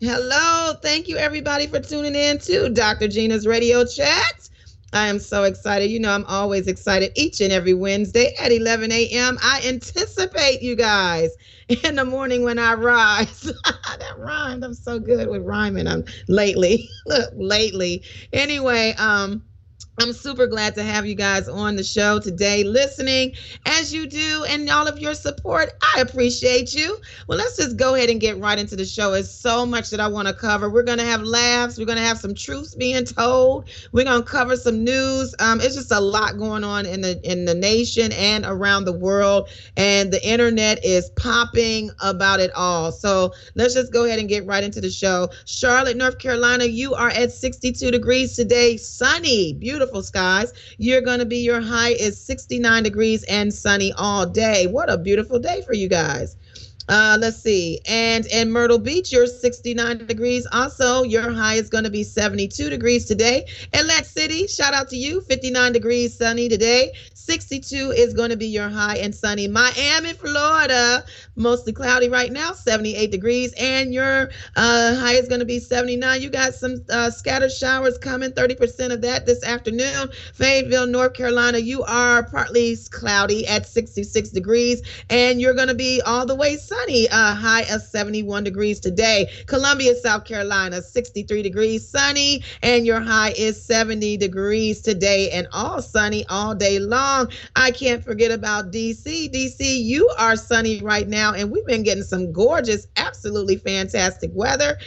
Hello. Thank you, everybody, for tuning in to Dr. Gina's Radio Chat. I am so excited. You know, I'm always excited each and every Wednesday at 11 a.m. I anticipate you guys in the morning when I rise. That rhymed. I'm so good with rhyming. I'm lately. Anyway, I'm super glad to have you guys on the show today, listening as you do, and all of your support. I appreciate you. Well, let's just go ahead and get right into the show. There's so much that I want to cover. We're going to have laughs. We're going to have some truths being told. We're going to cover some news. It's just a lot going on in the nation and around the world, and the internet is popping about it all. So let's just go ahead and get right into the show. Charlotte, North Carolina, you are at 62 degrees today, sunny, beautiful skies. Your high is 69 degrees and sunny all day. What a beautiful day for you guys. Let's see. And in Myrtle Beach, you're 69 degrees. Also, your high is going to be 72 degrees today. Atlantic City, shout out to you, 59 degrees sunny today. 62 is going to be your high and sunny. Miami, Florida, mostly cloudy right now, 78 degrees, and your high is going to be 79. You got some scattered showers coming, 30% of that this afternoon. Fayetteville, North Carolina, you are partly cloudy at 66 degrees, and you're going to be all the way sunny, high of 71 degrees today. Columbia, South Carolina, 63 degrees, sunny, and your high is 70 degrees today, and all sunny all day long. I can't forget about DC. DC, you are sunny right now, and we've been getting some gorgeous, absolutely fantastic weather.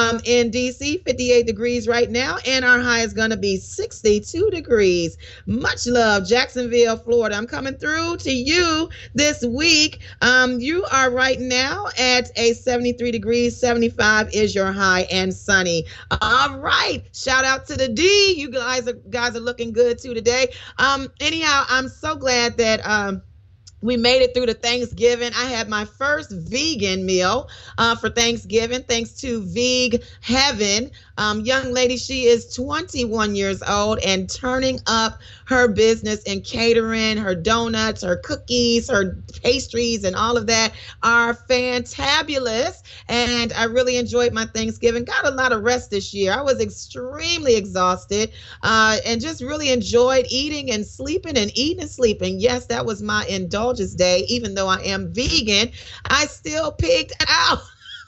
In DC, 58 degrees right now, and our high is going to be 62 degrees. Much love, Jacksonville, Florida. I'm coming through to you this week. You are right now at a 73 degrees, 75 is your high and sunny. All right. Shout out to the D. You guys are looking good too today. Anyhow, I'm so glad that we made it through to Thanksgiving. I had my first vegan meal for Thanksgiving, thanks to Veg Heaven. Young lady, she is 21 years old and turning up her business in catering. Her donuts, her cookies, her pastries, and all of that are fantabulous. And I really enjoyed my Thanksgiving. Got a lot of rest this year. I was extremely exhausted and just really enjoyed eating and sleeping and eating and sleeping. Yes, that was my indulgence day. Even though I am vegan, I still pigged out.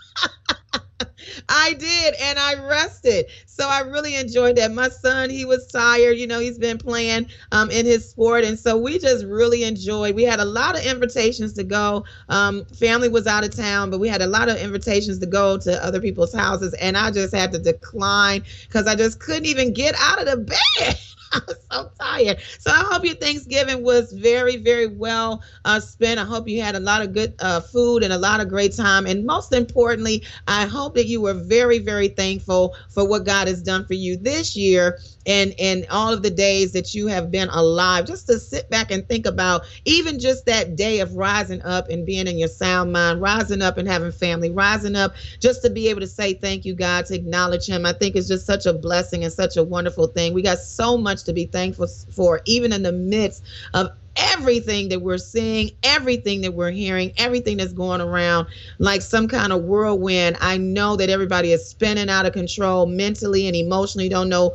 I did, and I rested. So I really enjoyed that. My son, he was tired. You know, he's been playing in his sport. And so we just really enjoyed. We had a lot of invitations to go. Family was out of town, but we had a lot of invitations to go to other people's houses. And I just had to decline because I just couldn't even get out of the bed. I was so tired. So I hope your Thanksgiving was very, very well spent. I hope you had a lot of good food and a lot of great time. And most importantly, I hope that you were very, very thankful for what God has done for you this year and all of the days that you have been alive. Just to sit back and think about even just that day of rising up and being in your sound mind, rising up and having family, rising up just to be able to say thank you, God, to acknowledge him. I think it's just such a blessing and such a wonderful thing. We got so much to be thankful for, even in the midst of everything that we're seeing, everything that we're hearing, everything that's going around like some kind of whirlwind. I know that everybody is spinning out of control mentally and emotionally, don't know,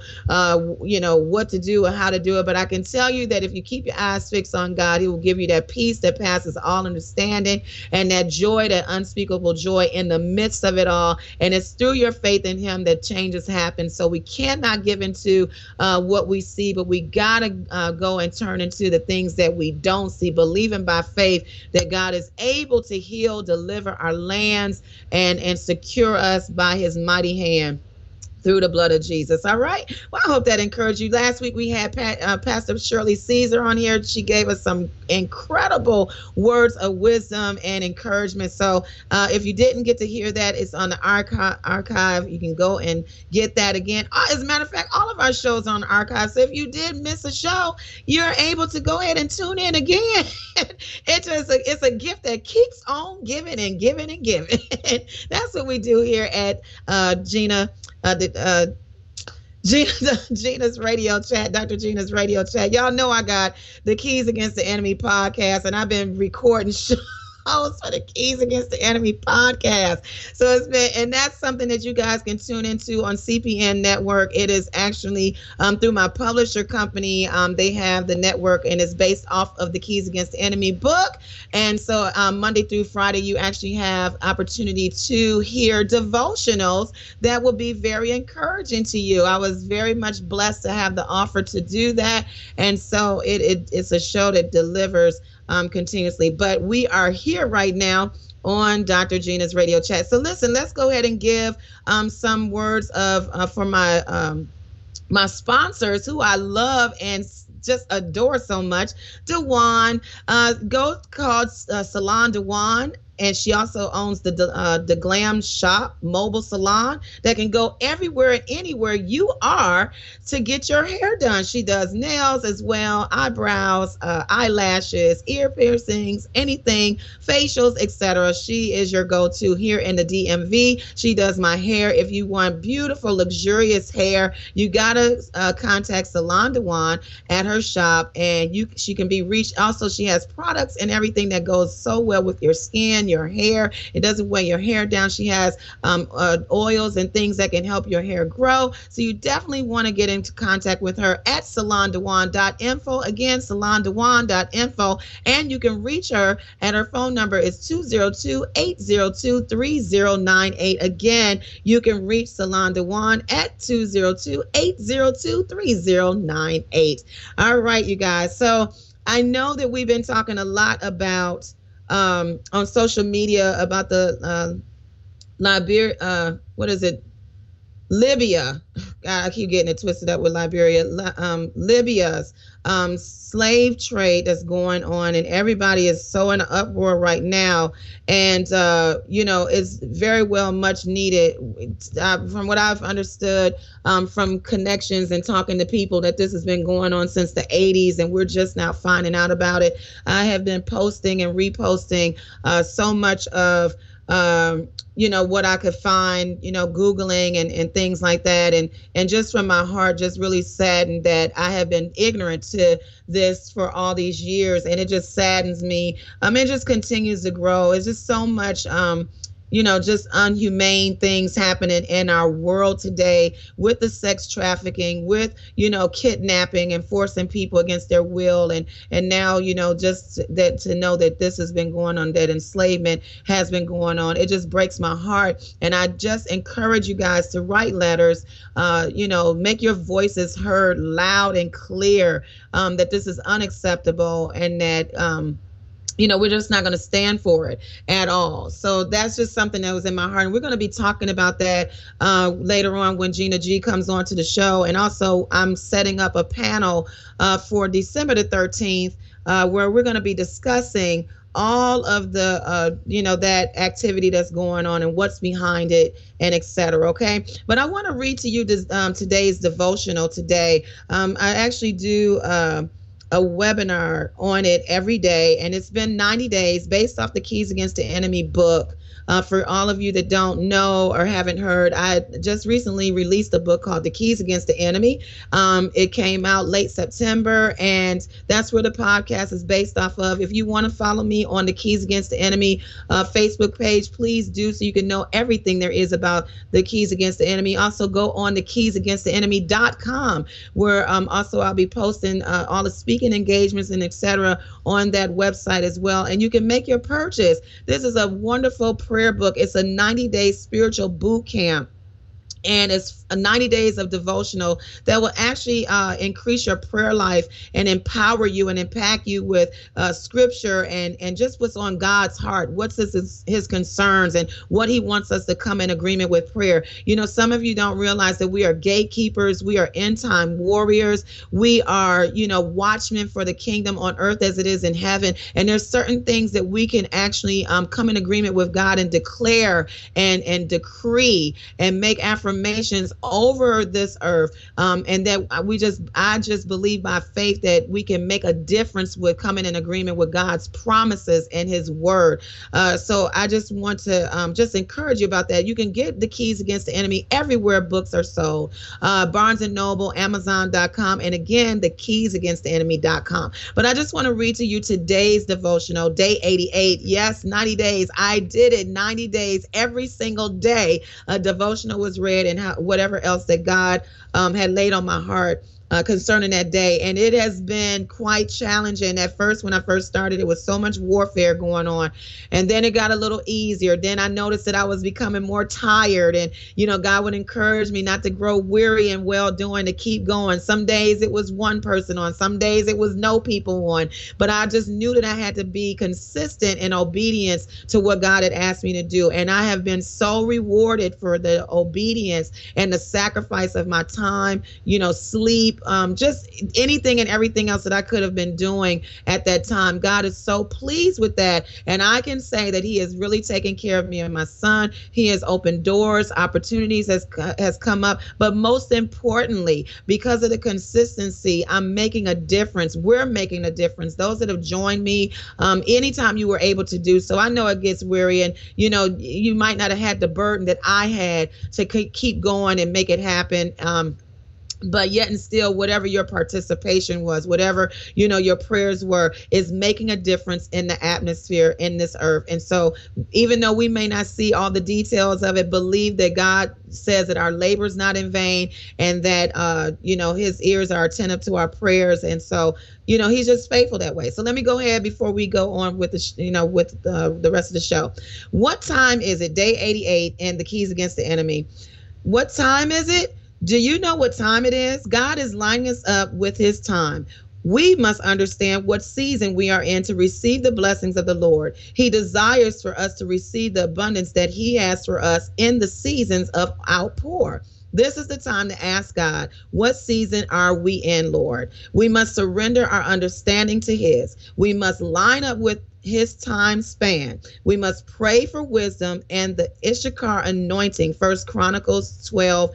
what to do or how to do it. But I can tell you that if you keep your eyes fixed on God, he will give you that peace that passes all understanding and that joy, that unspeakable joy in the midst of it all. And it's through your faith in him that changes happen. So we cannot give into what we see, but we got to go and turn into the things that we don't see, believing by faith that God is able to heal, deliver our lands, and secure us by his mighty hand through the blood of Jesus. All right. Well, I hope that encouraged you. Last week we had Pastor Shirley Caesar on here. She gave us some incredible words of wisdom and encouragement. So if you didn't get to hear that, it's on the archive. You can go and get that again. As a matter of fact, all of our shows are on the archive. So if you did miss a show, you're able to go ahead and tune in again. It's a gift that keeps on giving and giving and giving. That's what we do here at Gina's Radio Chat, Dr. Gina's Radio Chat. Y'all know I got the Keys Against the Enemy podcast, and I've been recording host for the Keys Against the Enemy podcast. So it's been, and that's something that you guys can tune into on CPN Network. It is actually through my publisher company. They have the network, and it's based off of the Keys Against the Enemy book. And so Monday through Friday, you actually have opportunity to hear devotionals that will be very encouraging to you. I was very much blessed to have the offer to do that. And so it's a show that delivers continuously. But we are here right now on Dr. Gina's Radio Chat. So listen, let's go ahead and give some words of for my sponsors, who I love and just adore so much. Dewan, go called Salon Dewan. And she also owns the Glam Shop mobile salon that can go everywhere and anywhere you are to get your hair done. She does nails as well, eyebrows, eyelashes, ear piercings, anything, facials, etc. She is your go-to here in the DMV. She does my hair. If you want beautiful, luxurious hair, you gotta contact Salon Dewan at her shop, and she can be reached. Also, she has products and everything that goes so well with your skin, your hair. It doesn't weigh your hair down. She has oils and things that can help your hair grow. So you definitely want to get into contact with her at salondewan.info. Again, salondewan.info. And you can reach her at her phone number is 202-802-3098. Again, you can reach Salon Dewan at 202-802-3098. All right, you guys. So I know that we've been talking a lot about on social media about the Libya. God, I keep getting it twisted up with Liberia. Libya's slave trade that's going on, and everybody is so in an uproar right now. And it's very well much needed. From what I've understood from connections and talking to people, that this has been going on since the 80s, and we're just now finding out about it. I have been posting and reposting so much of what I could find, Googling and things like that. And just from my heart, just really saddened that I have been ignorant to this for all these years. And it just saddens me. It just continues to grow. It's just so much, just unhumane things happening in our world today with the sex trafficking, with, kidnapping and forcing people against their will. And now, just that to know that this has been going on, that enslavement has been going on. It just breaks my heart. And I just encourage you guys to write letters, make your voices heard loud and clear, that this is unacceptable, and that, we're just not going to stand for it at all. So that's just something that was in my heart. And we're going to be talking about that later on when Gina G comes on to the show. And also I'm setting up a panel for December the 13th where we're going to be discussing all of the, that activity that's going on and what's behind it and et cetera. Okay. But I want to read to you this, today's devotional today. I actually do a webinar on it every day, and it's been 90 days based off the Keys Against the Enemy book. For all of you that don't know or haven't heard, I just recently released a book called The Keys Against the Enemy. It came out late September, and that's where the podcast is based off of. If you want to follow me on the Keys Against the Enemy Facebook page, please do, so you can know everything there is about the Keys Against the Enemy. Also go on the keysagainsttheenemy.com, where also I'll be posting all the speaking engagements and etc. on that website as well. And you can make your purchase. This is a wonderful prayer book. It's a 90-day spiritual boot camp. And it's 90 days of devotional that will actually increase your prayer life and empower you and impact you with scripture and just what's on God's heart, what's his concerns and what he wants us to come in agreement with prayer. Some of you don't realize that we are gatekeepers. We are end time warriors. We are, watchmen for the kingdom on earth as it is in heaven. And there's certain things that we can actually come in agreement with God and declare and decree and make affirmations transformations over this earth, and that I just believe by faith that we can make a difference with coming in agreement with God's promises and his word. So I just want to just encourage you about that. You can get the Keys Against the Enemy everywhere books are sold. Barnes & Noble, Amazon.com, and again, the keysagainsttheenemy.com. But I just want to read to you today's devotional, day 88. Yes, 90 days. I did it 90 days. Every single day, a devotional was read and whatever else that God had laid on my heart concerning that day. And it has been quite challenging. At first, when I first started, it was so much warfare going on. And then it got a little easier. Then I noticed that I was becoming more tired. And, God would encourage me not to grow weary in well doing, to keep going. Some days it was one person on. Some days it was no people on. But I just knew that I had to be consistent in obedience to what God had asked me to do. And I have been so rewarded for the obedience and the sacrifice of my time, sleep, just anything and everything else that I could have been doing at that time. God is so pleased with that. And I can say that he has really taken care of me and my son. He has opened doors, opportunities has come up. But most importantly, because of the consistency, I'm making a difference. We're making a difference. Those that have joined me, anytime you were able to do so. I know it gets weary, and you might not have had the burden that I had to keep going and make it happen. But yet and still, whatever your participation was, whatever, your prayers were, is making a difference in the atmosphere in this earth. And so even though we may not see all the details of it, believe that God says that our labor is not in vain, and that, his ears are attentive to our prayers. And so, he's just faithful that way. So let me go ahead before we go on with the rest of the show. What time is it? Day 88 and the Keys Against the Enemy. What time is it? Do you know what time it is? God is lining us up with his time. We must understand what season we are in to receive the blessings of the Lord. He desires for us to receive the abundance that he has for us in the seasons of outpour. This is the time to ask God, what season are we in, Lord? We must surrender our understanding to his. We must line up with his time span. We must pray for wisdom and the Issachar anointing, 1 Chronicles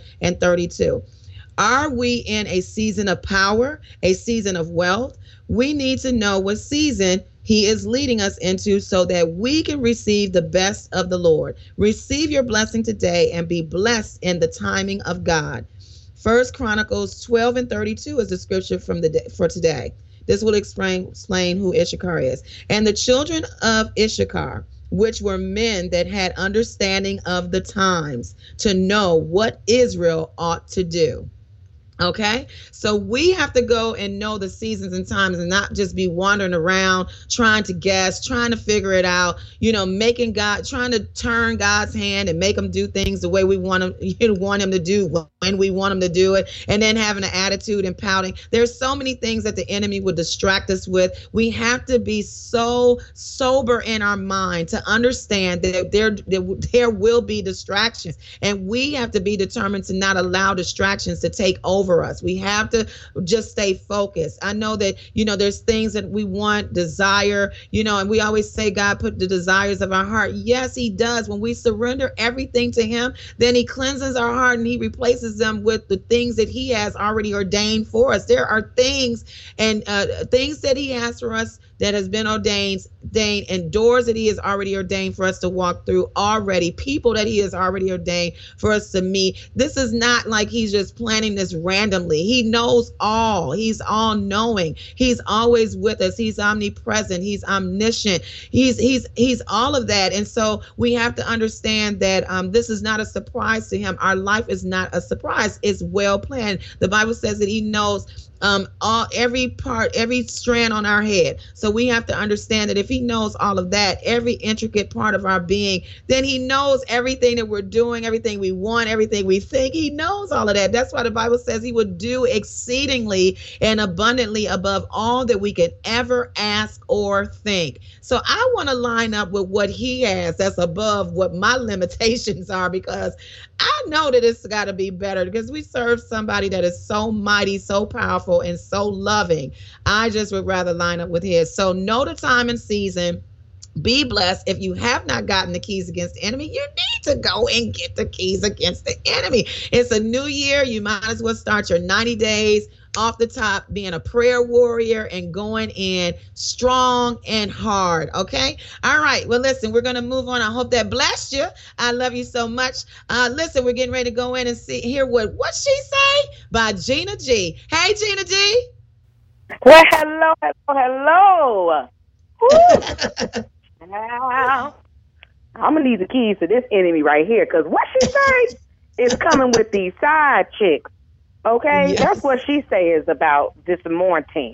12:32. Are we in a season of power, a season of wealth? We need to know what season he is leading us into so that we can receive the best of the Lord. Receive your blessing today and be blessed in the timing of God. 1 Chronicles 12:32 is the scripture for today. This will explain who Issachar is. And the children of Issachar, which were men that had understanding of the times, to know what Israel ought to do. Okay, so we have to go and know the seasons and times and not just be wandering around trying to guess, trying to figure it out, trying to turn God's hand and make him do things the way we want him to do when we want him to do it, and then having an attitude and pouting. There's so many things that the enemy would distract us with. We have to be so sober in our mind to understand that there will be distractions, and we have to be determined to not allow distractions to take over us. We have to just stay focused. I know that, there's things that we want, desire, and we always say God put the desires of our heart. Yes, he does. When we surrender everything to him, then he cleanses our heart and he replaces them with the things that he has already ordained for us. There are things and things that he has for us that has been ordained, and doors that he has already ordained for us to walk through already, people that he has already ordained for us to meet. This is not like he's just planning this randomly. He knows all. He's all knowing. He's always with us. He's omnipresent. He's omniscient. He's all of that. And so we have to understand that this is not a surprise to him. Our life is not a surprise. It's well planned. The Bible says that he knows every strand on our head. So we have to understand that if he knows all of that, every intricate part of our being, then he knows everything that we're doing, everything we want, everything we think. He knows all of that. That's why the Bible says he would do exceedingly and abundantly above all that we could ever ask or think. So I want to line up with what he has that's above what my limitations are, because I know that it's got to be better, because we serve somebody that is so mighty, so powerful, and so loving. I just would rather line up with his. So know the time and season. Be blessed. If you have not gotten the keys against the enemy, you need to go and get the keys against the enemy. It's a new year. You might as well start your 90 days off the top, being a prayer warrior and going in strong and hard. Okay. All right. Well, listen, we're going to move on. I hope that blessed you. I love you so much. Listen, we're getting ready to go in and hear what she say by Gina G. Hey, Gina G. Well, hello. Now, I'm going to need the keys to this enemy right here, because what she say is coming with these side chicks. Okay? Yes. That's what she says about this morning.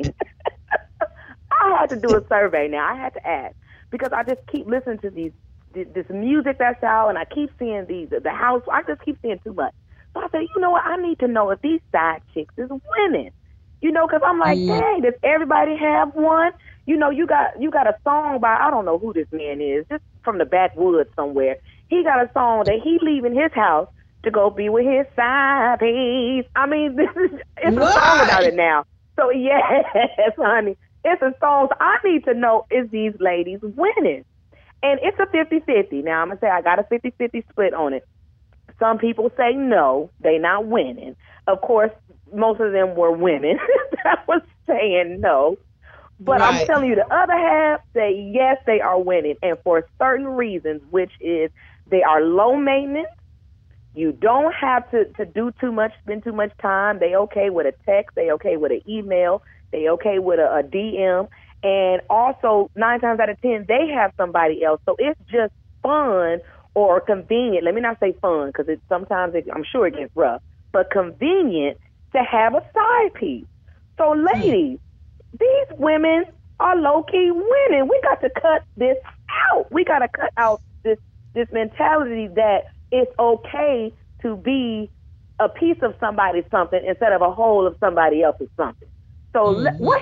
I had to do a survey now. I had to ask, because I just keep listening to this music that's out, and I keep seeing the house. I just keep seeing too much. So I said, you know what? I need to know if these side chicks is winning. You know, because I'm like, dang, does everybody have one? You know, you got a song by, I don't know who this man is, just from the backwoods somewhere. He got a song that he leaving his house to go be with his side piece. I mean, it's a song about it now. So, yes, honey, it's a song. So I need to know, is these ladies winning? And it's a 50-50. Now, I'm going to say I got a 50-50 split on it. Some people say no, they not winning. Of course, most of them were women that was saying no. But right. I'm telling you, the other half say yes, they are winning. And for certain reasons, which is they are low maintenance. You don't have to do too much, spend too much time. They okay with a text. They okay with an email. They okay with a DM. And also, 9 times out of 10, they have somebody else. So it's just fun or convenient. Let me not say fun, because I'm sure it gets rough. But convenient to have a side piece. So, ladies, these women are low-key winning. We got to cut this out. We got to cut out this mentality that it's okay to be a piece of somebody's something instead of a whole of somebody else's something. So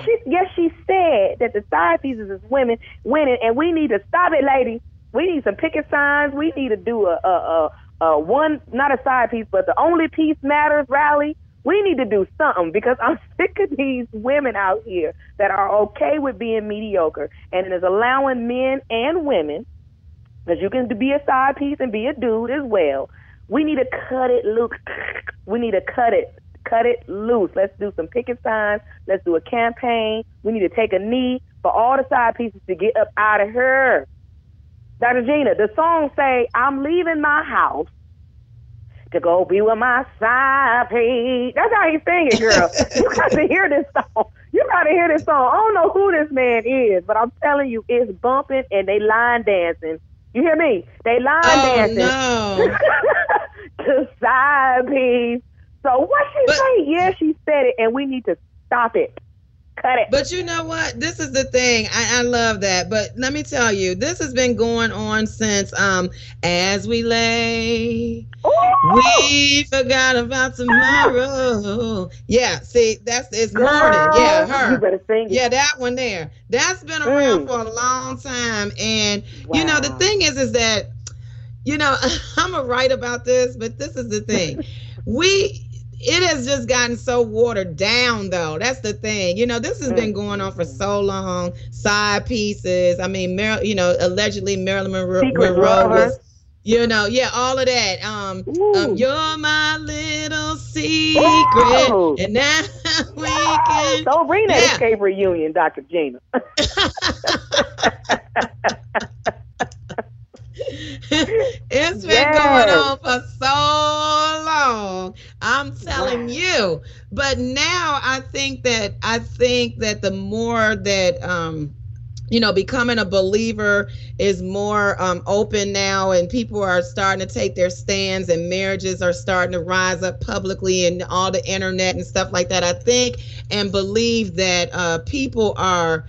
she said that the side pieces is women winning, and we need to stop it, ladies. We need some picket signs. We need to do a one, not a side piece, but the Only Piece Matters rally. We need to do something, because I'm sick of these women out here that are okay with being mediocre and is allowing men and women, because you can be a side piece and be a dude as well. We need to cut it loose. We need to cut it loose. Let's do some picket signs. Let's do a campaign. We need to take a knee for all the side pieces to get up out of here. Dr. Gina, the song say, I'm leaving my house to go be with my side piece. That's how he's singing, girl. You got to hear this song. You got to hear this song. I don't know who this man is, but I'm telling you, it's bumping and they line dancing. You hear me? They line dancing. No. To side piece. So what she say? Yeah, she said it, and we need to stop it. Cut it. But you know what? This is the thing. I love that. But let me tell you, this has been going on since As We Lay. Ooh! We forgot about tomorrow. Yeah, see, it's morning. Yeah, her. You better sing it. Yeah, that one there. That's been around for a long time. And you know, the thing is that, you know, I'm gonna write about this, but this is the thing. It has just gotten so watered down, though. That's the thing. You know, this has been going on for so long. Side pieces. I mean, allegedly Marilyn Monroe was, all of that. You're my little secret. Ooh. And now we can. Don't bring that escape reunion, Dr. Gina. It's been going on for so long. I'm telling you. But now I think that the more that becoming a believer is more open now, and people are starting to take their stands, and marriages are starting to rise up publicly and all the internet and stuff like that. I think and believe that people are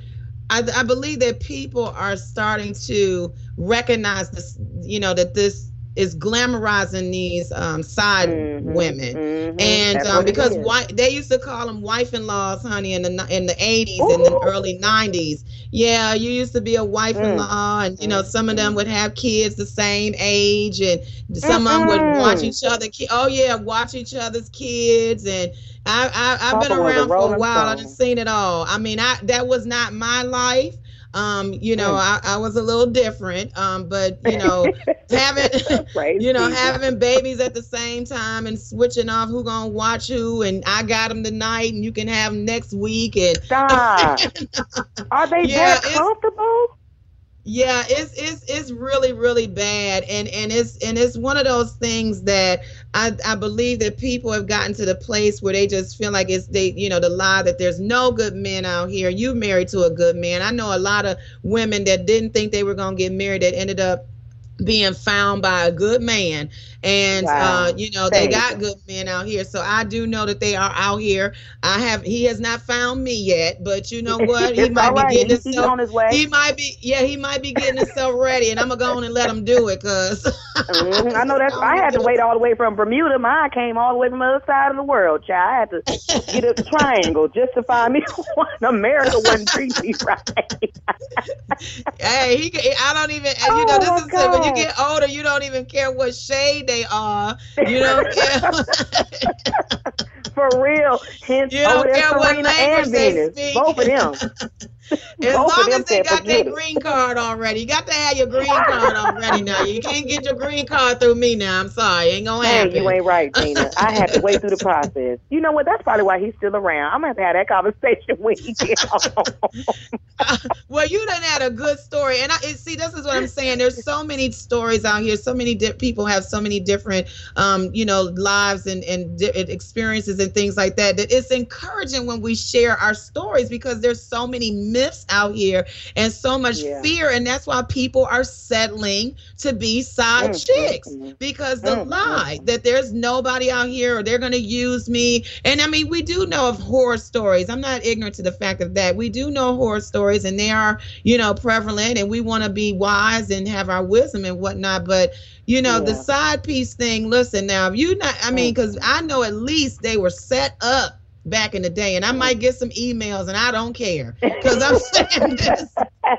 starting to recognize this, that this is glamorizing these side women, and because they used to call them wife-in-laws, honey, in the 80s and the early 90s. Yeah, you used to be a wife-in-law, and some of them would have kids the same age, and some of them would watch each other. Watch each other's kids, and I've been around for a while. I've seen it all. I mean, that was not my life. I was a little different. But having having babies at the same time and switching off who gonna watch who, and I got them tonight and you can have them next week, and stop. Are they that comfortable? Yeah, it's really, really bad, and it's one of those things that I believe that people have gotten to the place where they just feel like the lie that there's no good men out here. You married to a good man. I know a lot of women that didn't think they were gonna get married that ended up being found by a good man, and wow. They got good men out here. So I do know that they are out here. He has not found me yet, but you know what? He might be getting himself on his way. He might be getting himself ready, and I'm gonna go on and let him do it, cause I know that's. I had to wait all the way from Bermuda. Mine came all the way from the other side of the world, child. I had to get a triangle just to find me one. America wouldn't treat me right. Hey, I don't even. This is it. When you get older, you don't even care what shade they are. You don't care. For real. Hence, you don't care what language they speak. Both of them. As long as they got their green card already. You got to have your green card already now. You can't get your green card through me now. I'm sorry. Ain't gonna happen. You ain't right, Tina. I had to wait through the process. You know what? That's probably why he's still around. I'm going to have that conversation when he gets home. Well, you done had a good story. And this is what I'm saying. There's so many stories out here. So many people have so many different, lives and experiences and things like that. That it's encouraging when we share our stories, because there's so many myths out here and so much fear, and that's why people are settling to be side chicks, because the lie that there's nobody out here or they're going to use me. And I mean, we do know of horror stories. I'm not ignorant to the fact of that. We do know horror stories, and they are prevalent, and we want to be wise and have our wisdom and whatnot. But the side piece thing, listen now, because I know at least they were set up back in the day, and I might get some emails, and I don't care, because I'm saying this.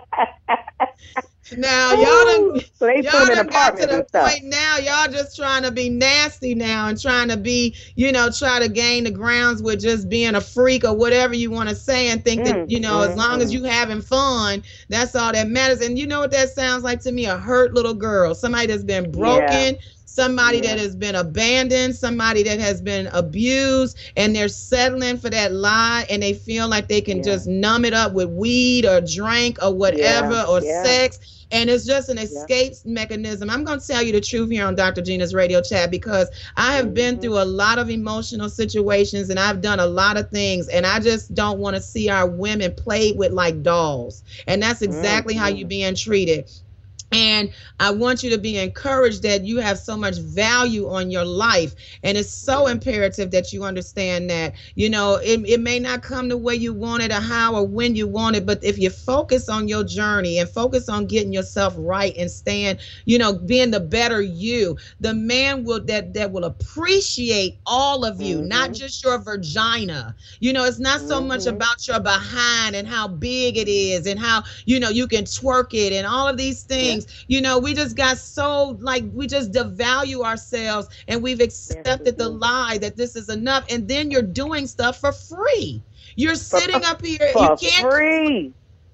Now y'all done got to the point now, y'all just trying to be nasty now and trying to be, try to gain the grounds with just being a freak or whatever you want to say, and think that, as long as you having fun, that's all that matters. And you know what that sounds like to me? A hurt little girl, somebody that's been broken, somebody that has been abandoned, somebody that has been abused, and they're settling for that lie, and they feel like they can just numb it up with weed or drink or whatever or sex. And it's just an escape mechanism. I'm going to tell you the truth here on Dr. Gina's Radio Chat, because I have been through a lot of emotional situations, and I've done a lot of things, and I just don't want to see our women played with like dolls. And that's exactly how you're being treated. And I want you to be encouraged that you have so much value on your life. And it's so imperative that you understand that, it may not come the way you want it or how or when you want it. But if you focus on your journey and focus on getting yourself right and staying, being the better you, the man that will appreciate all of you, not just your vagina. It's not so much about your behind and how big it is and how, you can twerk it and all of these things. We just got so we just devalue ourselves, and we've accepted the lie that this is enough. And then you're doing stuff for free. You're sitting up here. You can't free.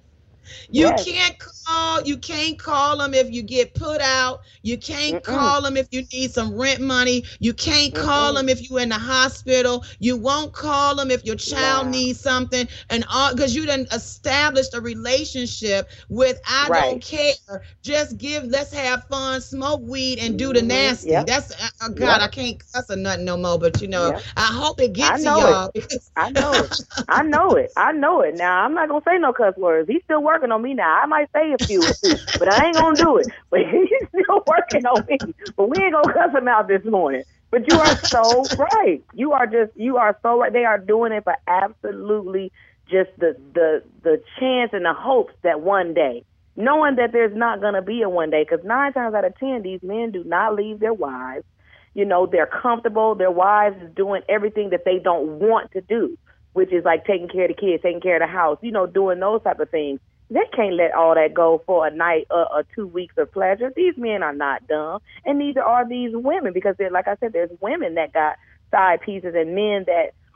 You can't call them if you get put out. You can't call them if you need some rent money. You can't call them if you're in the hospital. You won't call them if your child needs something, and all because you done established a relationship with I don't care. Just let's have fun, smoke weed, and do the nasty. That's God, I can't cuss or nothing no more. But I hope it gets to y'all. I know it. I know it. Now I'm not gonna say no cuss words. He's still working on me now. I might say a few, but I ain't gonna do it. But he's still working on me. But we ain't gonna cuss him out this morning. But you are so right. You are so right. They are doing it for absolutely just the chance and the hopes that one day, knowing that there's not gonna be a one day, because 9 times out of 10, these men do not leave their wives. They're comfortable. Their wives is doing everything that they don't want to do, which is like taking care of the kids, taking care of the house, doing those type of things. They can't let all that go for a night or 2 weeks of pleasure. These men are not dumb, and neither are these women, because like I said, there's women that got side pieces and men that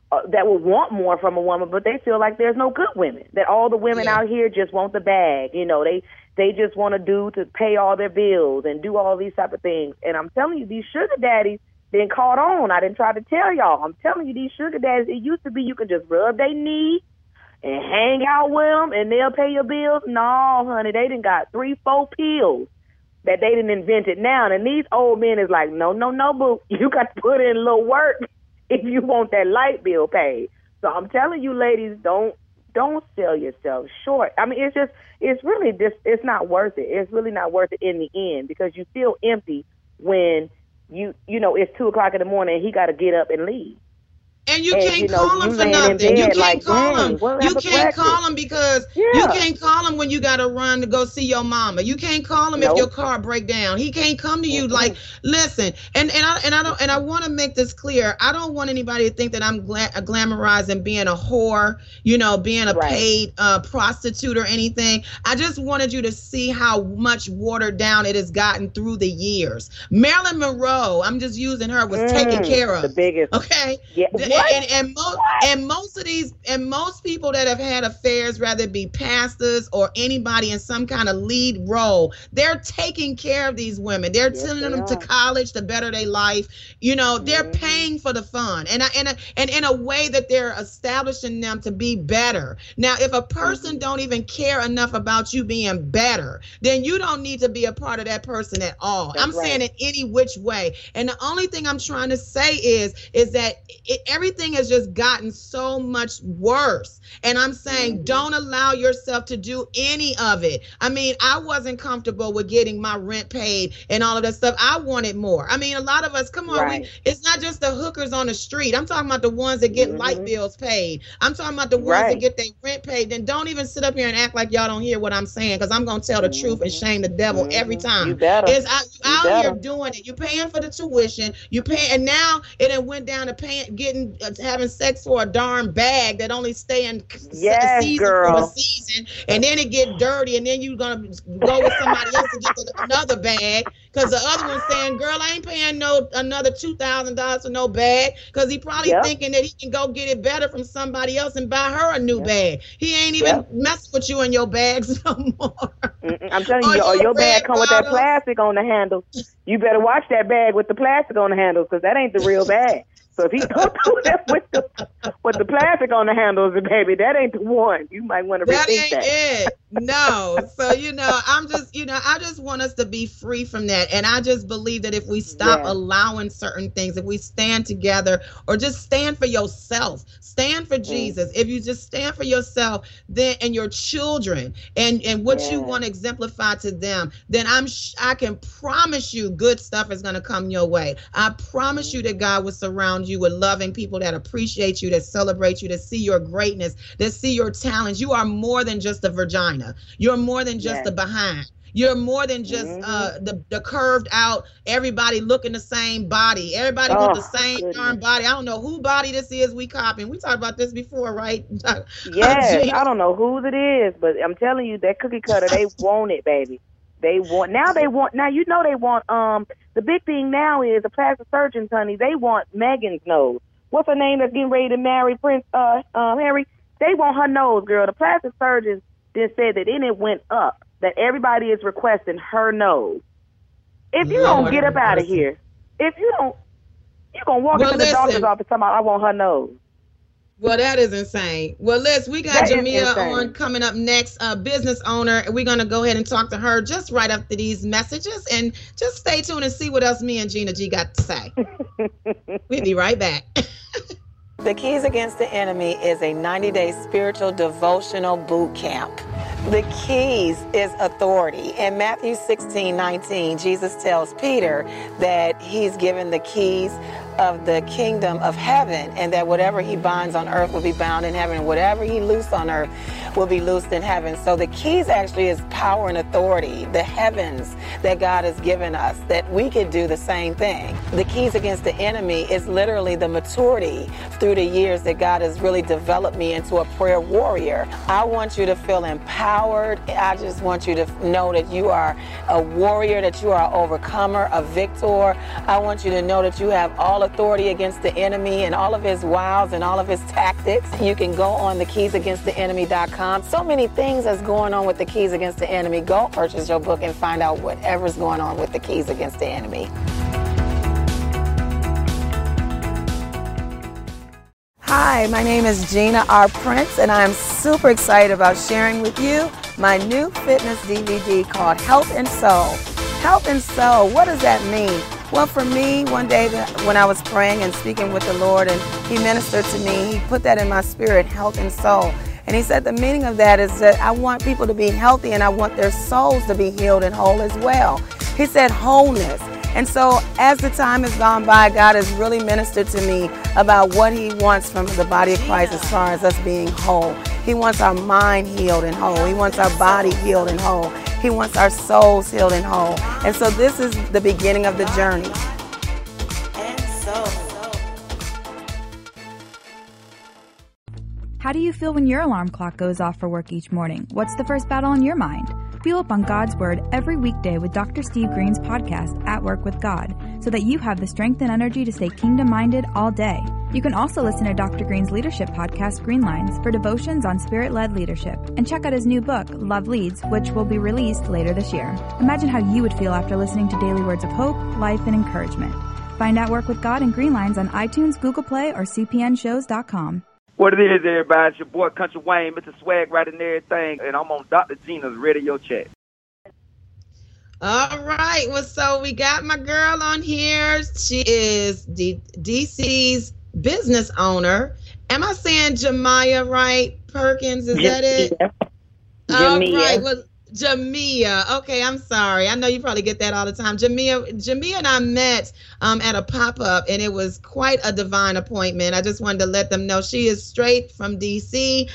that will want more from a woman, but they feel like there's no good women, that all the women out here just want the bag. You know, they just want to pay all their bills and do all these type of things. And I'm telling you, these sugar daddies been caught on. I didn't try to tell y'all. I'm telling you, these sugar daddies, it used to be you could just rub their knee and hang out with them and they'll pay your bills. No, honey, they done got 3-4 pills that they done invented now. And these old men is like, no, boo. You got to put in a little work if you want that light bill paid. So I'm telling you, ladies, don't sell yourself short. I mean, it's not worth it. It's really not worth it in the end, because you feel empty when you know it's 2:00 in the morning and he got to get up and leave. And you can't call him for nothing. You can't call him. You can't call him because you can't call him when you got to run to go see your mama. You can't call him if your car break down. He can't come to you like, listen. And I want to make this clear. I don't want anybody to think that I'm glamorizing being a whore, you know, being a paid prostitute or anything. I just wanted you to see how much watered down it has gotten through the years. Marilyn Monroe, I'm just using her, was taken care of. The biggest. Okay. Yeah. And most people that have had affairs, whether it be pastors or anybody in some kind of lead role, they're taking care of these women. They're sending them to college to better their life. You know, they're paying for the fun, and in a way that they're establishing them to be better. Now, if a person don't even care enough about you being better, then you don't need to be a part of that person at all. I'm saying it any which way. And the only thing I'm trying to say is that everything has just gotten so much worse. And I'm saying don't allow yourself to do any of it. I mean, I wasn't comfortable with getting my rent paid and all of that stuff. I wanted more. I mean, a lot of us, come on, it's not just the hookers on the street. I'm talking about the ones that get light bills paid. I'm talking about the ones that get their rent paid. Then don't even sit up here and act like y'all don't hear what I'm saying, because I'm going to tell the truth and shame the devil every time. You better. It's out here doing it. You're paying for the tuition. You pay, and now it went down to having sex for a darn bag that only stay in season for a season, and then it get dirty, and then you're gonna go with somebody else to get another bag, because the other one's saying, girl, I ain't paying another $2,000 for no bag, because he probably thinking that he can go get it better from somebody else and buy her a new bag. He ain't even messing with you in your bags no more. I'm telling you, or your bag come with that plastic on the handle. You better watch that bag with the plastic on the handle, because that ain't the real bag. So if he don't do that with the plastic on the handles, baby, that ain't the one. You might want to rethink that. That ain't it. No. So, I just want us to be free from that. And I just believe that if we stop allowing certain things, if we stand together, or just stand for yourself, stand for Jesus. If you just stand for yourself, then, and your children, and what you want to exemplify to them, then I can promise you good stuff is going to come your way. I promise you that God will surround you with loving people that appreciate you, that celebrate you, that see your greatness, that see your talents. You are more than just a vagina. You're more than just a behind. You're more than just the curved out, everybody looking the same body. Everybody with the same darn body. I don't know who body this is we copying. We talked about this before, right? Yes, I don't know whose it is, but I'm telling you, that cookie cutter, they want it, baby. They want the big thing now is the plastic surgeons, honey, they want Megan's nose. What's her name that's getting ready to marry Prince Harry? They want her nose, girl. The plastic surgeons then said that then it went up, that everybody is requesting her nose. If you don't get up out of here, if you don't, you're going to walk into the doctor's office talking about, I want her nose. Well, that is insane. Well, we got Jamia on coming up next, business owner. We're going to go ahead and talk to her just right after these messages. And just stay tuned and see what else me and Gina G got to say. We'll be right back. The Keys Against the Enemy is a 90-day spiritual devotional boot camp. The keys is authority. In Matthew 16:19, Jesus tells Peter that he's given the keys of the kingdom of heaven, and that whatever he binds on earth will be bound in heaven, and whatever he loosed on earth will be loosed in heaven. So the keys actually is power and authority, the heavens that God has given us, that we could do the same thing. The keys against the enemy is literally the maturity through the years that God has really developed me into a prayer warrior. I want you to feel empowered. I just want you to know that you are a warrior, that you are an overcomer, a victor. I want you to know that you have all authority against the enemy and all of his wiles and all of his tactics. You can go on thekeysagainsttheenemy.com. So many things that's going on with the Keys Against the Enemy. Go purchase your book and find out whatever's going on with the Keys Against the Enemy. Hi, my name is Gina R. Prince, and I am super excited about sharing with you my new fitness DVD called Health and Soul. Health and Soul, what does that mean? Well, for me, one day when I was praying and speaking with the Lord and He ministered to me, He put that in my spirit, health and soul. And He said the meaning of that is that I want people to be healthy and I want their souls to be healed and whole as well. He said wholeness. And so as the time has gone by, God has really ministered to me about what He wants from the body of Christ as far as us being whole. He wants our mind healed and whole. He wants our body healed and whole. He wants our souls healed and whole. And so this is the beginning of the journey. How do you feel when your alarm clock goes off for work each morning? What's the first battle on your mind? Feel up on God's Word every weekday with Dr. Steve Green's podcast, At Work with God, so that you have the strength and energy to stay kingdom-minded all day. You can also listen to Dr. Green's leadership podcast, Green Lines, for devotions on spirit-led leadership. And check out his new book, Love Leads, which will be released later this year. Imagine how you would feel after listening to daily words of hope, life, and encouragement. Find At Work with God and Green Lines on iTunes, Google Play, or cpnshows.com. What it is, everybody, it's your boy Country Wayne, Mr. Swag right and everything, and I'm on Dr. Gina's Radio Chat. All right, well, so we got my girl on here. She is DC's business owner. Am I saying Jamia right, Perkins? Is that it? All right, well, Jamia. Okay, I'm sorry. I know you probably get that all the time. Jamia and I met at a pop-up, and it was quite a divine appointment. I just wanted to let them know she is straight from DC,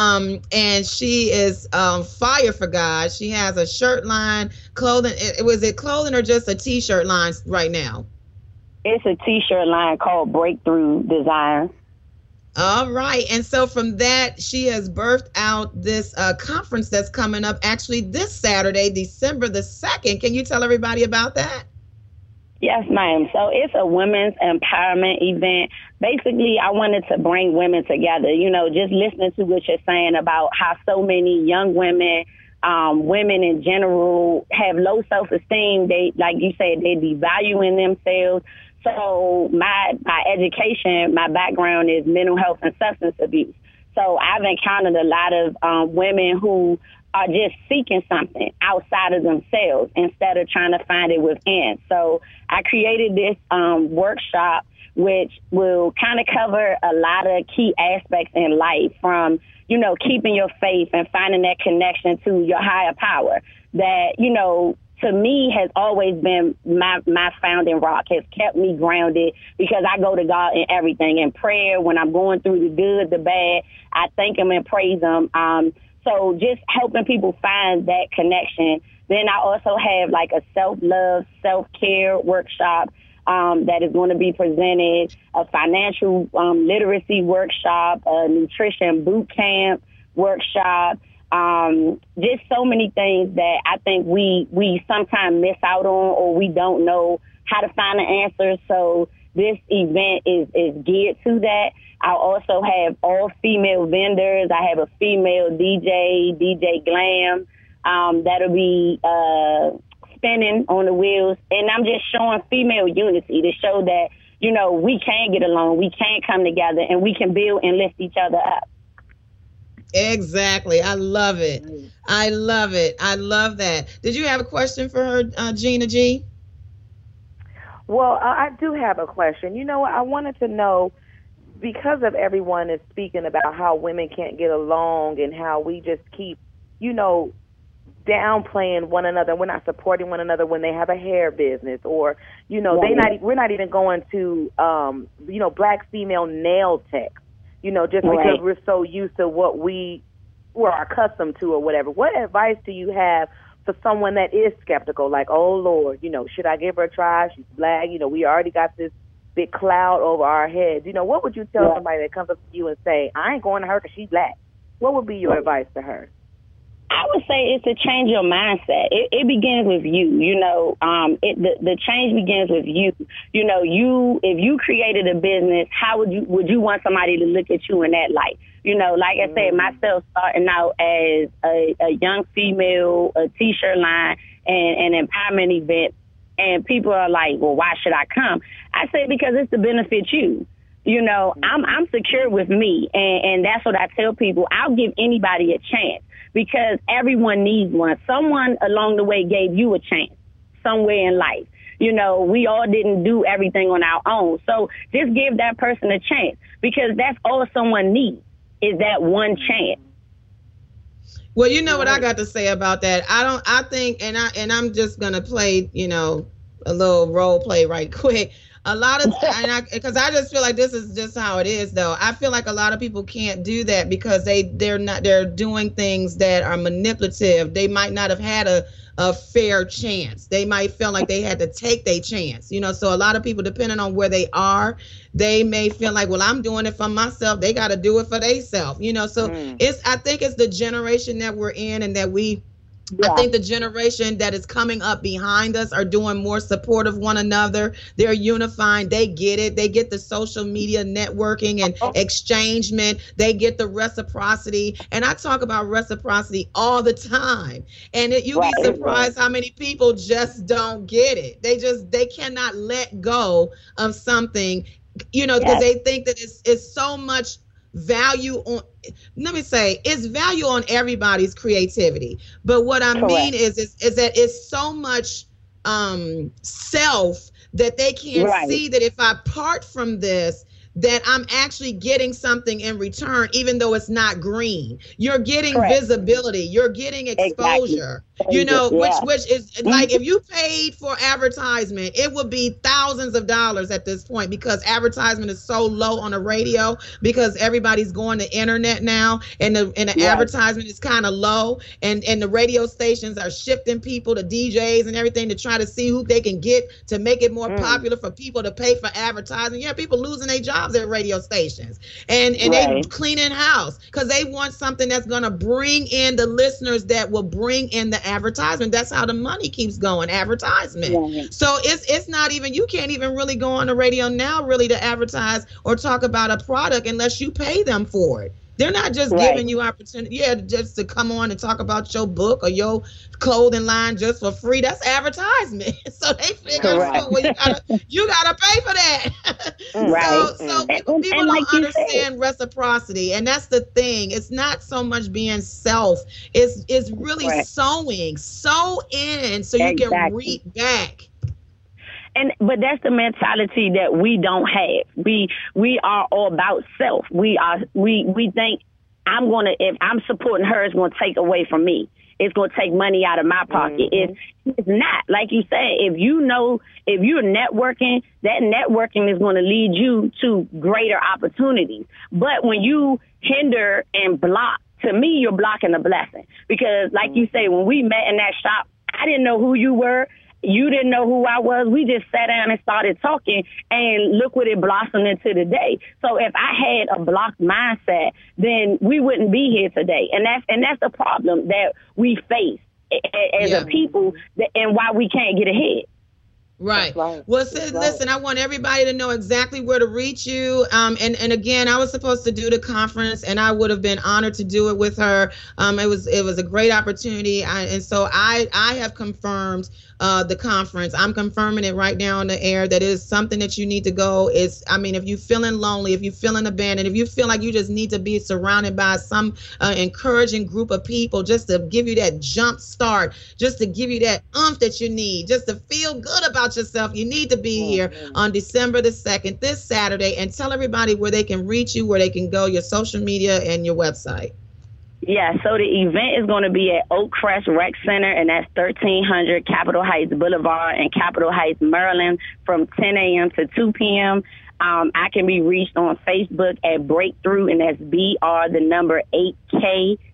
and she is fire for God. She has a shirt line, clothing. Was it clothing or just a T-shirt line right now? It's a T-shirt line called Breakthrough Design. All right. And so from that, she has birthed out this conference that's coming up actually this Saturday, December the 2nd. Can you tell everybody about that? Yes, ma'am. So it's a women's empowerment event. Basically, I wanted to bring women together, you know, just listening to what you're saying about how so many young women, women in general have low self-esteem. They, like you said, they're devaluing themselves. So my education, my background is mental health and substance abuse. So I've encountered a lot of women who are just seeking something outside of themselves instead of trying to find it within. So I created this workshop, which will kind of cover a lot of key aspects in life, from, you know, keeping your faith and finding that connection to your higher power that, you know, to me has always been my founding rock, has kept me grounded, because I go to God in everything, in prayer. When I'm going through the good, the bad, I thank Him and praise Him. So just helping people find that connection. Then I also have like a self-love, self-care workshop that is going to be presented, a financial literacy workshop, a nutrition boot camp workshop. Just so many things that I think we sometimes miss out on, or we don't know how to find the answers. So this event is geared to that. I also have all female vendors. I have a female DJ Glam, that'll be spinning on the wheels. And I'm just showing female unity to show that, you know, we can get along, we can come together, and we can build and lift each other up. Exactly. I love it. I love it. I love that. Did you have a question for her, Gina G? Well, I do have a question. You know, I wanted to know, because of everyone is speaking about how women can't get along and how we just keep, you know, downplaying one another. We're not supporting one another when they have a hair business, or, you know, we're not even going to, you know, black female nail techs. You know, just because we're so used to what we were accustomed to or whatever. What advice do you have for someone that is skeptical? Like, oh, Lord, you know, should I give her a try? She's black. You know, we already got this big cloud over our heads. You know, what would you tell somebody that comes up to you and say, I ain't going to her because she's black? What would be your advice to her? I would say it's to change your mindset. It begins with you. You know, the change begins with you. You know, if you created a business, how would you want somebody to look at you in that light? You know, like I said, myself starting out as a young female, a T-shirt line and an empowerment event, and people are like, well, why should I come? I say because it's to benefit you. You know, I'm secure with me, and that's what I tell people. I'll give anybody a chance because everyone needs one. Someone along the way gave you a chance somewhere in life. You know, we all didn't do everything on our own. So just give that person a chance because that's all someone needs is that one chance. Well, you know what I got to say about that. I think, and I'm just going to play, you know, a little role play right quick. A lot of, because I just feel like this is just how it is, though. I feel like a lot of people can't do that because they're doing things that are manipulative. They might not have had a fair chance. They might feel like they had to take their chance, you know. So a lot of people, depending on where they are, they may feel like, well, I'm doing it for myself. They got to do it for themselves, you know. So I think it's the generation that we're in, and that I think the generation that is coming up behind us are doing more support of one another. They're unifying. They get it. They get the social media networking and exchangement. They get the reciprocity. And I talk about reciprocity all the time. And you'd be surprised how many people just don't get it. They cannot let go of something, you know, because they think that it's so much value on, let me say, it's value on everybody's creativity. But what I mean is that it's so much self that they can't see that if I part from this, that I'm actually getting something in return, even though it's not green. You're getting visibility. You're getting exposure. You know, which is like if you paid for advertisement, it would be thousands of dollars at this point because advertisement is so low on the radio because everybody's going to internet now, and the advertisement is kind of low, and the radio stations are shifting people to DJs and everything to try to see who they can get to make it more popular for people to pay for advertising. Yeah, people losing their jobs at radio stations, and they cleaning house because they want something that's going to bring in the listeners that will bring in the advertisement. That's how the money keeps going, advertisement. So it's not even, you can't even really go on the radio now really to advertise or talk about a product unless you pay them for it. They're not just giving you opportunity, just to come on and talk about your book or your clothing line just for free. That's advertisement. So they figure, well, you gotta pay for that. So people don't understand reciprocity, and that's the thing. It's not so much being self. It's really sowing. Sow in so you can reap back. But that's the mentality that we don't have. We are all about self. We think if I'm supporting her, it's going to take away from me. It's going to take money out of my pocket. It's not. Like you said, if you're networking, that networking is going to lead you to greater opportunities. But when you hinder and block, to me, you're blocking a blessing. Because like you say, when we met in that shop, I didn't know who you were. You didn't know who I was. We just sat down and started talking, and look what it blossomed into today. So if I had a blocked mindset, then we wouldn't be here today. And that's the problem that we face as a people, and why we can't get ahead. Right. Well, listen, I want everybody to know exactly where to reach you. And again, I was supposed to do the conference, and I would have been honored to do it with her. It was a great opportunity. And so I have confirmed the conference. I'm confirming it right now on the air. That is something that you need to go. If you're feeling lonely, if you're feeling abandoned, if you feel like you just need to be surrounded by some encouraging group of people just to give you that jump start, just to give you that oomph that you need, just to feel good about yourself, you need to be here on December the 2nd, this Saturday, and tell everybody where they can reach you, where they can go, your social media and your website. Yeah, so the event is going to be at Oak Crest Rec Center, and that's 1300 Capitol Heights Boulevard in Capitol Heights, Maryland, from 10 a.m. to 2 p.m. I can be reached on Facebook at Breakthrough, and that's BR8KTHRU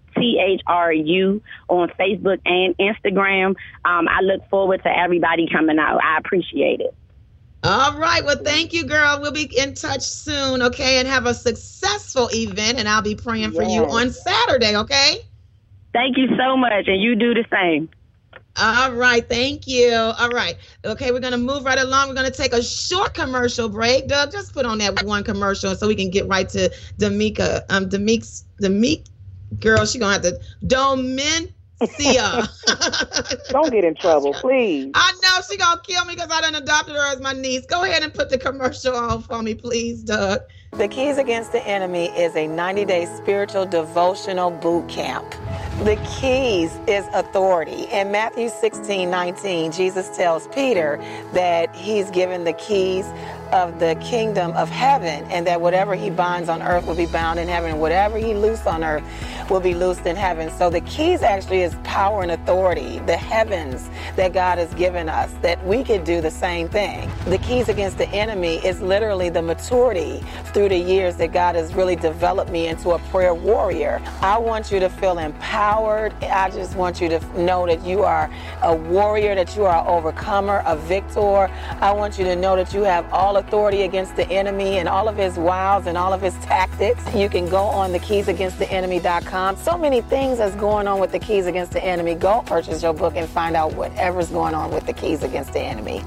on Facebook and Instagram. I look forward to everybody coming out. I appreciate it. All right. Well, thank you, girl. We'll be in touch soon, okay? And have a successful event, and I'll be praying for you on Saturday, okay? Thank you so much, and you do the same. All right, thank you. All right. Okay, we're going to move right along. We're going to take a short commercial break. Doug, just put on that one commercial so we can get right to Damika. Damik girl, she going to have to Domencia. Don't get in trouble, please. I know she going to kill me because I done adopted her as my niece. Go ahead and put the commercial on for me, please, Doug. The Keys Against the Enemy is a 90-day spiritual devotional boot camp. The keys is authority. In Matthew 16:19, Jesus tells Peter that he's given the keys of the kingdom of heaven, and that whatever he binds on earth will be bound in heaven, and whatever he loosed on earth will be loosed in heaven. So the keys actually is power and authority, the heavens that God has given us, that we could do the same thing. The keys against the enemy is literally the maturity through the years that God has really developed me into a prayer warrior. I want you to feel empowered. I just want you to know that you are a warrior, that you are an overcomer, a victor. I want you to know that you have all authority against the enemy and all of his wiles and all of his tactics. You can go on thekeysagainsttheenemy.com. So many things that's going on with the Keys Against the Enemy. Go purchase your book and find out whatever's going on with the Keys Against the Enemy.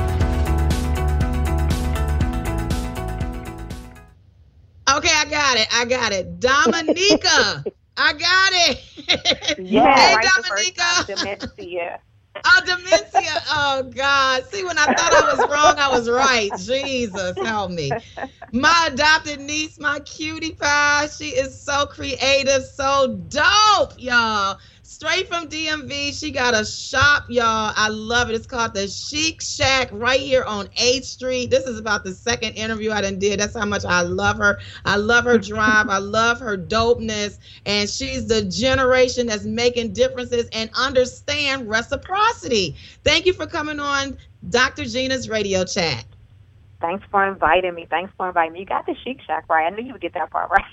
Okay, I got it. Dominica. I got it. Yeah, hey, right Dominica. Demencia. Oh, Demencia. Oh, God. See, when I thought I was wrong, I was right. Jesus, help me. My adopted niece, my cutie pie, she is so creative, so dope, y'all. Straight from DMV, she got a shop, y'all. I love it. It's called the Chic Shack right here on 8th Street. This is about the second interview I done did. That's how much I love her. I love her drive. I love her dopeness. And she's the generation that's making differences and understand reciprocity. Thank you for coming on Dr. Gina's Radio Chat. Thanks for inviting me. You got the Chic Shack right. I knew you would get that part right.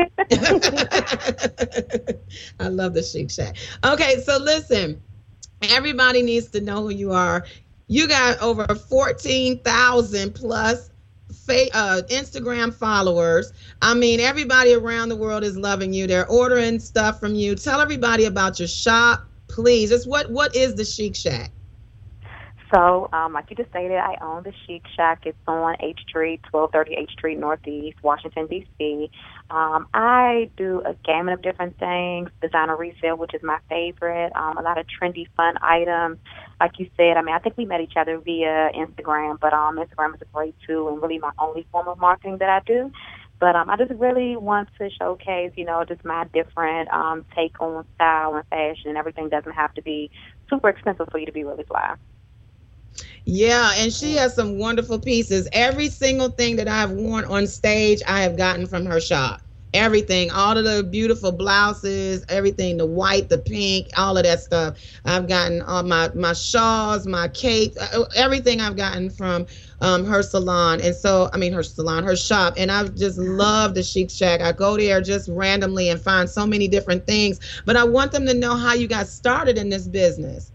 I love the Chic Shack. Okay, so listen, everybody needs to know who you are. You got over 14,000 plus Instagram followers. I mean, everybody around the world is loving you. They're ordering stuff from you. Tell everybody about your shop, please. Just what is the Chic Shack? So, like you just stated, I own the Chic Shack. It's on H Street, 1230 H Street Northeast, Washington, D.C. I do a gamut of different things, designer resale, which is my favorite, a lot of trendy, fun items. Like you said, I think we met each other via Instagram, but Instagram is a great tool and really my only form of marketing that I do. But I just really want to showcase, just my different take on style and fashion, and everything doesn't have to be super expensive for you to be really fly. Yeah, and she has some wonderful pieces. Every single thing that I've worn on stage, I have gotten from her shop. Everything, all of the beautiful blouses, everything, the white, the pink, all of that stuff. I've gotten all my shawls, my capes, everything I've gotten from her salon. And so, her shop. And I just love the Chic Shack. I go there just randomly and find so many different things. But I want them to know how you got started in this business.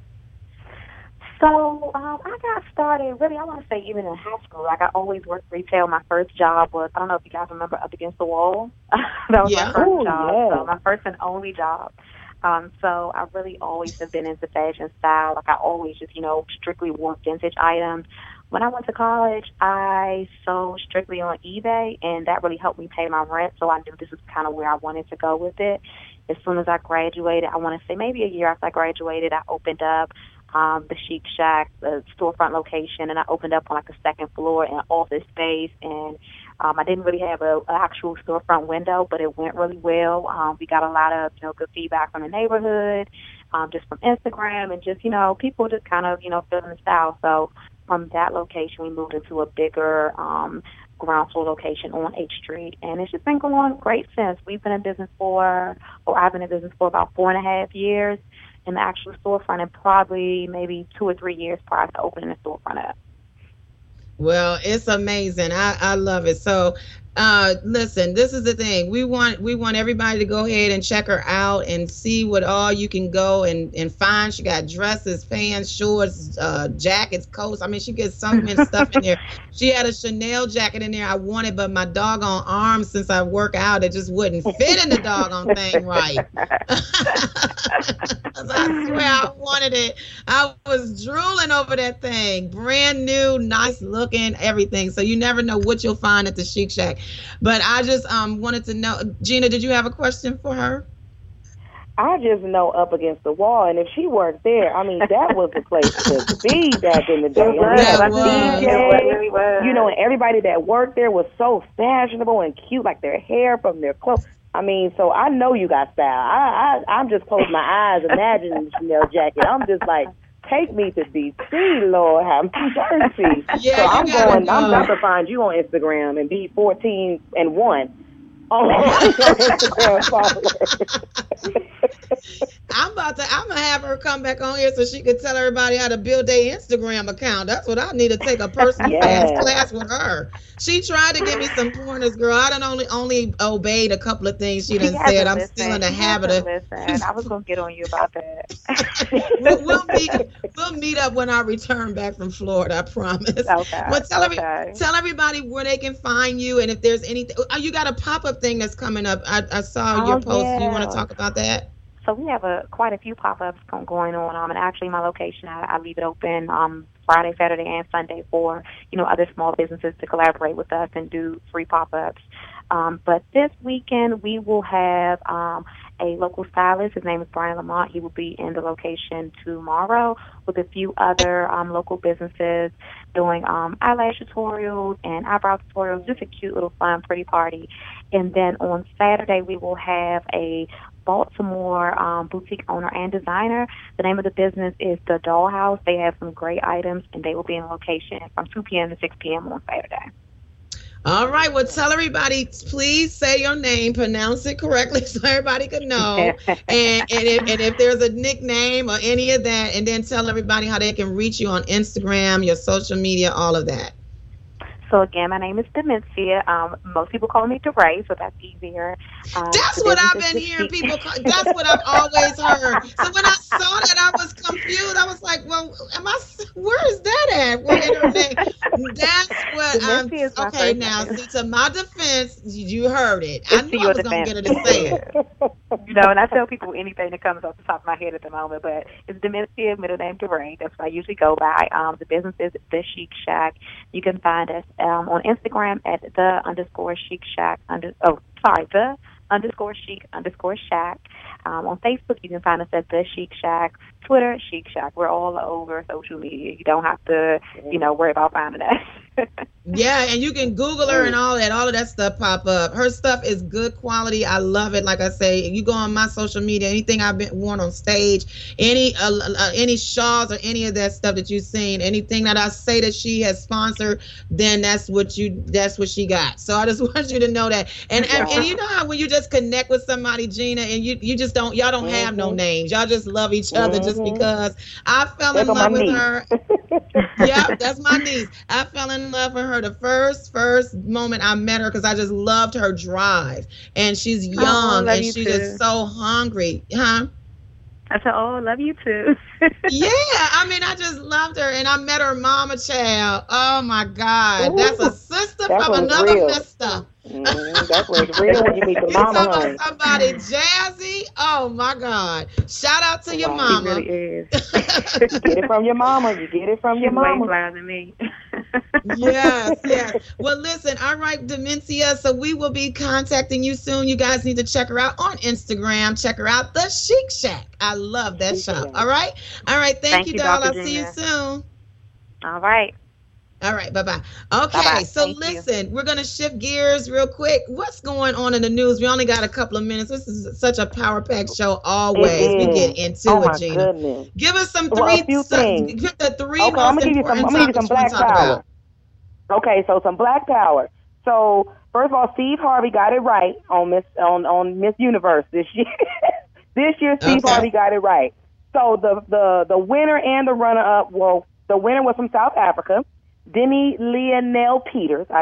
So I got started, really, I want to say even in high school. Like, I always worked retail. My first job was, I don't know if you guys remember Up Against the Wall. That was my first job. Yeah. So my first and only job. So I really always have been into fashion style. Like, I always just, strictly wore vintage items. When I went to college, I sold strictly on eBay, and that really helped me pay my rent. So I knew this was kind of where I wanted to go with it. As soon as I graduated, I want to say maybe a year after I graduated, I opened up the Chic Shack, the storefront location, and I opened up on like the second floor in office space. And I didn't really have an actual storefront window, but it went really well. We got a lot of good feedback from the neighborhood, just from Instagram, and just people just kind of feeling the style. So from that location, we moved into a bigger ground floor location on H Street, and it's just been going great since. I've been in business for about 4.5 years in the actual storefront, and probably maybe 2 or 3 years prior to opening the storefront up. Well, it's amazing. I love it. So Listen, this is the thing. We want everybody to go ahead and check her out and see what all you can go and find. She got dresses, pants, shorts, jackets, coats. I mean, she gets so much stuff in there. She had a Chanel jacket in there I wanted, but my doggone arms, since I work out, it just wouldn't fit in the doggone thing right. I swear I wanted it. I was drooling over that thing. Brand new, nice looking, everything. So you never know what you'll find at the Chic Shack. But I just wanted to know, Gina, did you have a question for her? I just know Up Against the Wall, and if she worked there, I mean, that was the place to be back in the day. It really was. You know, and everybody that worked there was so fashionable and cute, like their hair from their clothes. I mean, so I know you got style. I'm just closing my eyes, imagining the Chanel jacket. I'm just like, take me to DC, Lord have mercy. Yeah, so I'm about to find you on Instagram and be 14 and 1. Instagram followers. I'm gonna have her come back on here so she could tell everybody how to build their Instagram account. That's what I need to take a personal class with her. She tried to give me some pointers, girl. I done only obeyed a couple of things she done said. I'm still in the habit of. Listen, I was gonna get on you about that. we'll meet up when I return back from Florida. I promise. Okay. Well, tell everybody where they can find you, and if there's anything. Oh, you got a pop-up thing that's coming up. I saw your post. Yeah. You want to talk about that? So we have quite a few pop-ups going on. And actually, my location, I leave it open Friday, Saturday, and Sunday for other small businesses to collaborate with us and do free pop-ups. But this weekend we will have a local stylist. His name is Brian Lamont. He will be in the location tomorrow with a few other local businesses doing eyelash tutorials and eyebrow tutorials. Just a cute little fun, pretty party. And then on Saturday we will have a Baltimore boutique owner and designer. The name of the business is The Dollhouse. They have some great items, and they will be in location from 2 p.m. to 6 p.m. on Saturday. All right. Well, tell everybody, please say your name, pronounce it correctly so everybody can know. and if there's a nickname or any of that, and then tell everybody how they can reach you on Instagram, your social media, all of that. So again, my name is Demencia. Most people call me DeRay, so that's easier. That's what I've been hearing people call. That's what I've always heard. So when I saw that, I was confused. I was like, "Well, where is that at? Where is her name?" That's what I'm. Okay, now see, to my defense, you heard it. I knew I was gonna get her to say it. And I tell people anything that comes off the top of my head at the moment, but it's Demencia, middle name DeRay. That's what I usually go by. The business is The Chic Shack. You can find us on Instagram at _Chic Shack _Chic_Shack. On Facebook, you can find us at The Chic Shack. Twitter, Chic Shack. We're all over social media. You don't have to, worry about finding us. Yeah, and you can Google her and all of that stuff pop up. Her stuff is good quality. I love it. Like I say, you go on my social media, anything I've been worn on stage, any shawls or any of that stuff that you've seen, anything that I say that she has sponsored, then that's what she got. So I just want you to know that. And you know how when you just connect with somebody, Gina, and you just y'all don't have no names. Y'all just love each other just because I fell in love with her. Yeah, that's my niece. I fell in love with her the first moment I met her because I just loved her drive. And she's young and she's just so hungry. Huh? I said, love you too. Yeah, I mean, I just loved her. And I met her mama child. Oh, my God. Ooh, that's a sister from another sister. That's what's real when you meet the mama. Talking about somebody jazzy. Oh, my God. Shout out to your mama. She really is. You get it from your mama. You get it from your mama. Way flier than me. Yes. Well, listen, all right, Demencia, so we will be contacting you soon. You guys need to check her out on Instagram. Check her out, The Chic Shack. I love that shop. All right? All right, thank you, doll. I'll see you soon. All right. All right, bye-bye. Okay, bye-bye. So listen, we're going to shift gears real quick. What's going on in the news? We only got a couple of minutes. This is such a power-packed show always. We get into it, Gina. Goodness. Give us some things. The three most I'm going to give you some Black Power. Okay, so some Black Power. So, first of all, Steve Harvey got it right on Miss Universe this year. This year, Steve Harvey got it right. So, the winner and the runner-up, the winner was from South Africa, Demi Leonel Peters. That's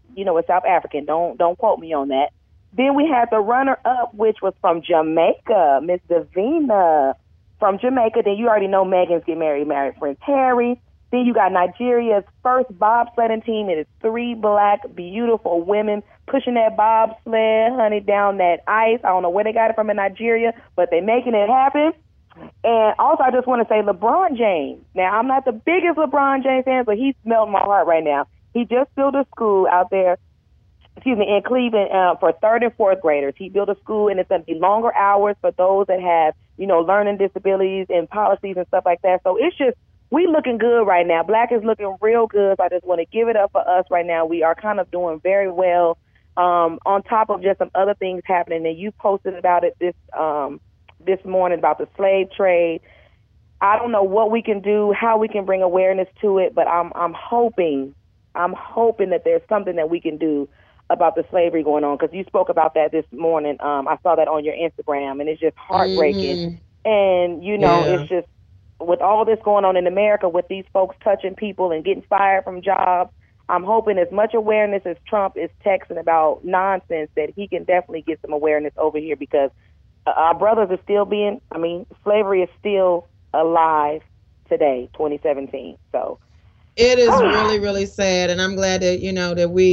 it's South African. Don't quote me on that. Then we had the runner-up, which was from Jamaica, Miss Davina from Jamaica. Then you already know Megan's getting married Prince Harry. Then you got Nigeria's first bobsledding team. It is 3 black, beautiful women pushing that bobsled, honey, down that ice. I don't know where they got it from in Nigeria, but they're making it happen. And also, I just want to say LeBron James. Now, I'm not the biggest LeBron James fan, but he's melting my heart right now. He just built a school out there, in Cleveland for 3rd and 4th graders. He built a school, and it's going to be longer hours for those that have, learning disabilities and policies and stuff like that. So it's just, we looking good right now. Black is looking real good. So I just want to give it up for us right now. We are kind of doing very well on top of just some other things happening. And you posted about it this morning about the slave trade. I don't know what we can do, how we can bring awareness to it, but I'm hoping that there's something that we can do about the slavery going on, because you spoke about that this morning. I saw that on your Instagram, and it's just heartbreaking. And, it's just, with all this going on in America, with these folks touching people and getting fired from jobs, I'm hoping as much awareness as Trump is texting about nonsense, that he can definitely get some awareness over here, because our brothers are still slavery is still alive today, 2017. So it is really, really sad. And I'm glad that, that we,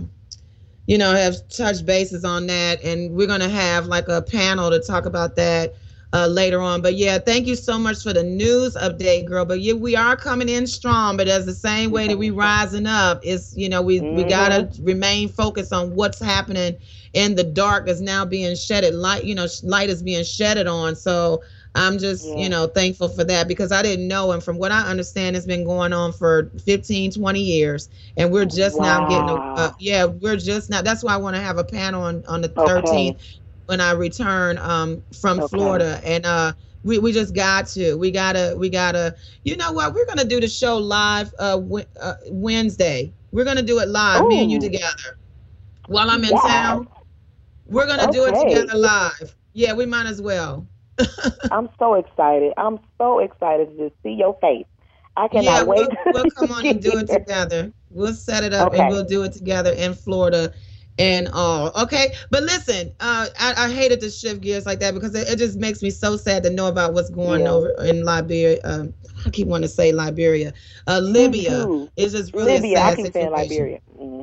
have touched bases on that. And we're going to have like a panel to talk about that later on. But yeah, thank you so much for the news update, girl. But yeah, we are coming in strong, but as the same way that we rising up is, we got to remain focused on what's happening in the dark that's now being shedded light, light is being shedded on. So I'm just, thankful for that, because I didn't know. And from what I understand, it's been going on for 15, 20 years. And we're just now getting, we're just now. That's why I want to have a panel on the 13th when I return from Florida. And we just got to, we gotta, you know what? We're going to do the show live Wednesday. We're going to do it live, me and you together. While I'm in town, we're going to do it together live. Yeah, we might as well. I'm so excited. I'm so excited to see your face. I cannot wait. We'll come on and do it together. We'll set it up and we'll do it together in Florida and all. Okay. But listen, I hated to shift gears like that, because it just makes me so sad to know about what's going over in Liberia. I keep wanting to say Liberia. Libya is just really a sad I keep saying Liberia.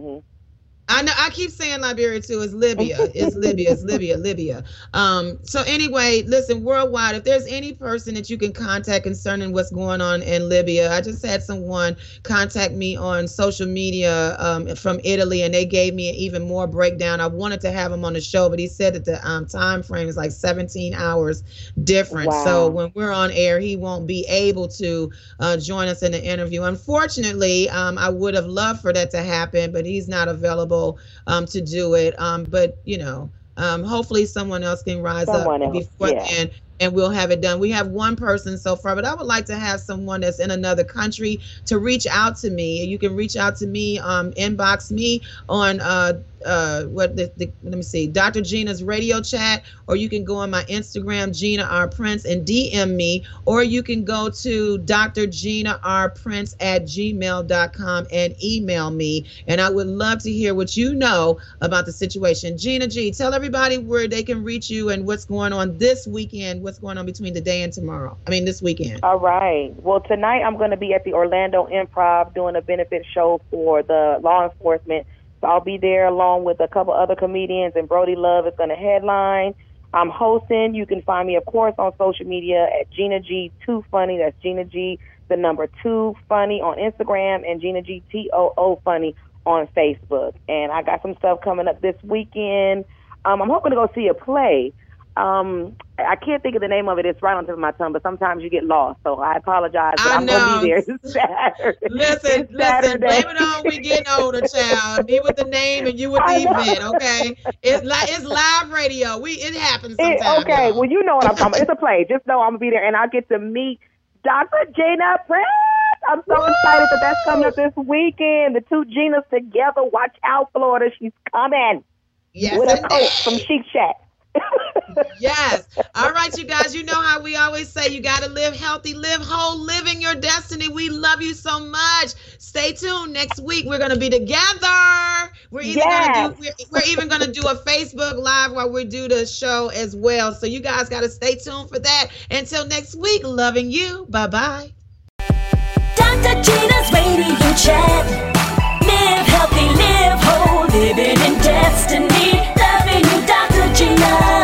I know. I keep saying Liberia too. It's Libya. It's Libya. It's Libya. So anyway, listen, worldwide, if there's any person that you can contact concerning what's going on in Libya, I just had someone contact me on social media from Italy, and they gave me an even more breakdown. I wanted to have him on the show, but he said that the time frame is like 17 hours different. Wow. So when we're on air, he won't be able to join us in the interview. Unfortunately, I would have loved for that to happen, but he's not available to do it. But hopefully someone else can rise up before then, and we'll have it done. We have one person so far, but I would like to have someone that's in another country to reach out to me. You can reach out to me, inbox me on let me see, Dr. Gina's radio chat, or you can go on my Instagram, Gina R. Prince, and DM me, or you can go to drginarprince@gmail.com and email me, and I would love to hear what you know about the situation. Gina G, tell everybody where they can reach you and what's going on this weekend, what's going on between today and tomorrow. This weekend. All right. Well, tonight I'm going to be at the Orlando Improv doing a benefit show for the law enforcement. I'll be there along with a couple other comedians, and Brody Love is going to headline. I'm hosting. You can find me, of course, on social media at Gina G 2 Funny. That's Gina G, the number 2 Funny on Instagram, and Gina G TOO Funny on Facebook. And I got some stuff coming up this weekend. I'm hoping to go see a play. I can't think of the name of it. It's right on the tip of my tongue, but sometimes you get lost. So I apologize. But I'm going to be there Saturday. Listen, blame it on we getting older, child. Me with the name and you with the event, okay? It's live radio. It happens sometimes. Okay, well, you know what I'm talking about. It's a play. Just know I'm going to be there, and I'll get to meet Dr. Gina Prince. I'm so excited that that's coming up this weekend. The two Ginas together. Watch out, Florida. She's coming. Yes, with a coat from Chic Shack. Yes. All right, you guys, you know how we always say you got to live healthy, live whole, live in your destiny. We love you so much. Stay tuned. Next week, we're going to be together. We're even gonna do a Facebook Live while we do the show as well. So you guys got to stay tuned for that. Until next week, loving you. Bye-bye. Dr. Gina's Radio Chat. Live healthy, live whole, living in destiny. Loving you, Dr. Gina.